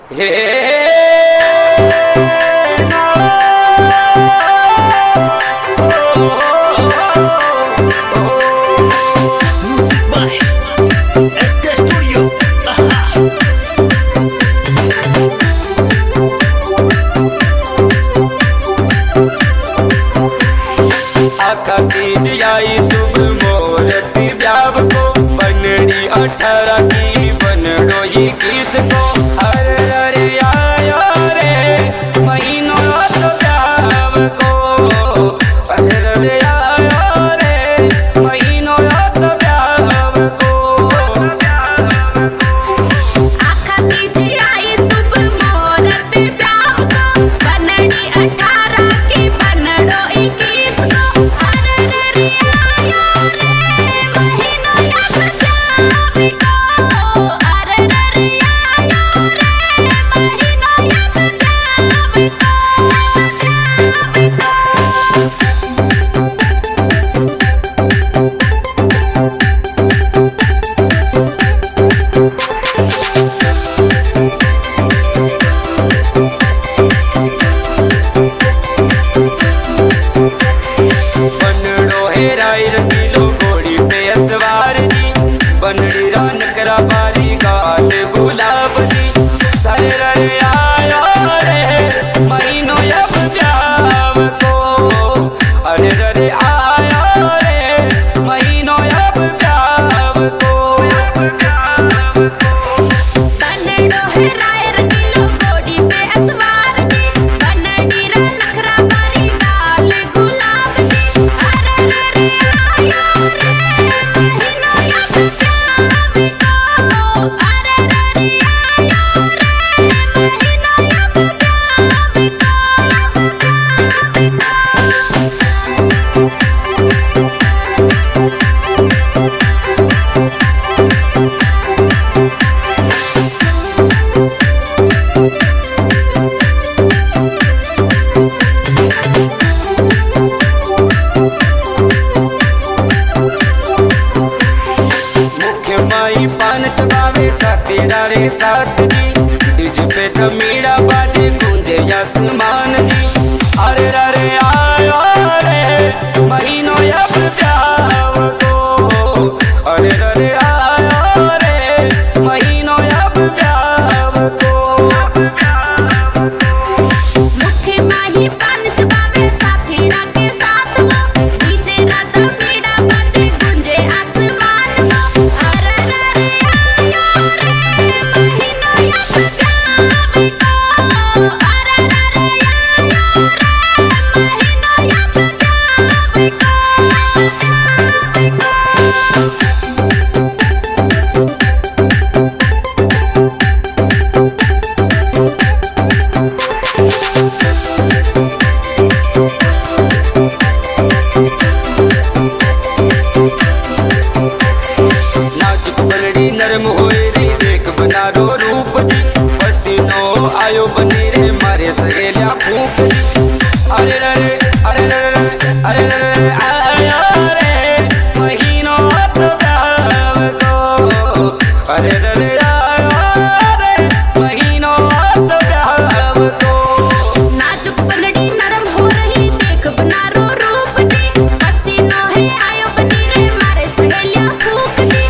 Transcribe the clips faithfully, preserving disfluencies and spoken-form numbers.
आई शुभ मुहूर्त ब्याह को बनड़ी अठारह की बनड़ो इक्कीस को अरे अरे आया रे महीनों तो ब्याह को अरे अरे आया रे महीनों तो ब्याह को आखा कीजिए आई शुभ मुहूर्त ब्याह को बनड़ी अठारह की बनड़ो इक्कीस को बनड़ी रान करा बारी गाल गुलाब जी सरे रे आया रे महीनों अब ब्याह को अरे रे आया रे महीनों अब ब्याह को बनड़ो है रायर किलो गोड़ी पे असवार जी बनड़ी रान करा बारी गाल गुलाब जी अरे रे आया रे महीनों अब पान चबावे साथीरा रे साथ जी डिज पे धमीड़ा बाजे गूंजे आसमान जी अरे रे आया रे महीनों अब ब्याह को अरे रे आया रे महीनों अब ब्याह को मुखे माही पान चबावे साथीरा के साथ वो डीजे रा धमीड़ा बाजे गूंजे आसमान वो अरे नरम होए रे देख बनारो रूप जी पसीनो आयो बनी रे मारे सहेलिया फूक जी अरे रे अरे रे अरे रे आया रे महीनों तो ब्याह को अरे रे आया रे महीनों तो ब्याह को नाजुक बनड़ी नरम हो रही देख बनारो रूप जी पसीनो है आयो बनी रे मारे सहेलिया फूक जी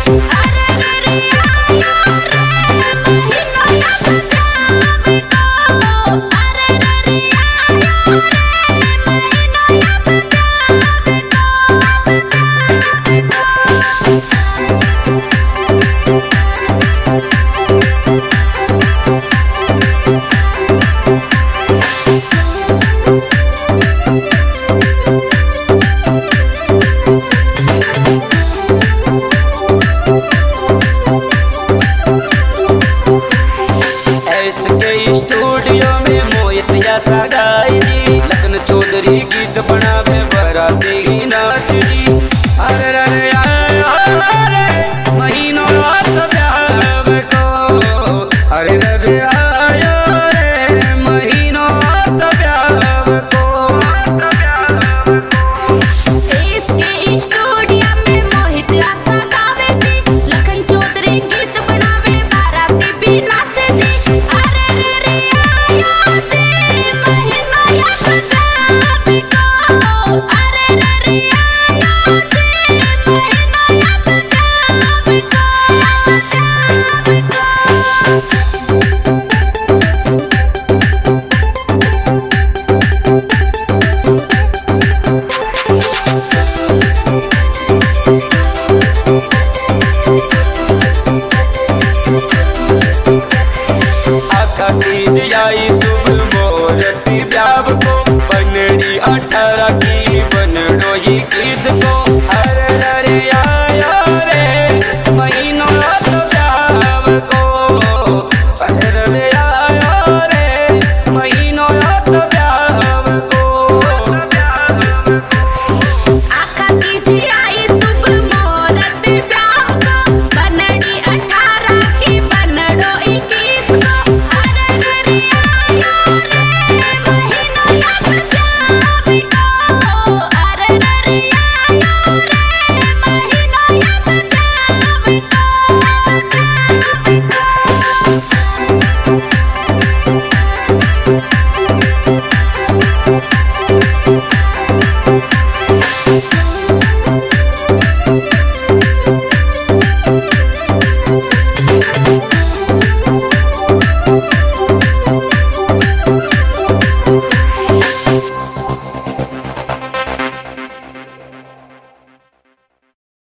स्टूडियो में मोहित यासा गाई जी लगन चौधरी गीत बनावे बराती नाच जी अरे रे आया रे महीनों तो ब्याह को अरे रे आया रे महीनों तो ब्याह को इसके स्टूडियो में मोहित यासा गावे जी लगन चौधरी गीत बनावे बराती भी नाचे जी अरे माता तीज आई शुभ